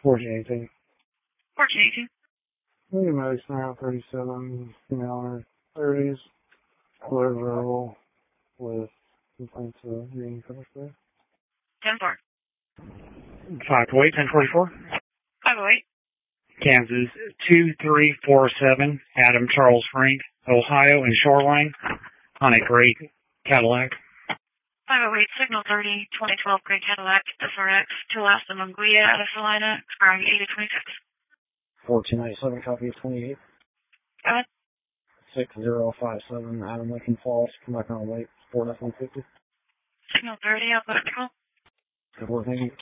1418. 1418. Medium Medics now 37, female in her 30s, clear verbal with complaints of being cover spray. 10-4. 508, 1044. 508. Kansas 2347, Adam Charles Frank, Ohio, and Shoreline, on a gray Cadillac. 508, Signal 30, 2012 Gray Cadillac, SRX, to Lasta Munguia out of Salina, expiring 8/26. 1497, copy of 28. Go ahead. 6057, Adam Lincoln Falls, come back on late, 4 F-150. Signal 30, I'll put it control. Good work, thank you.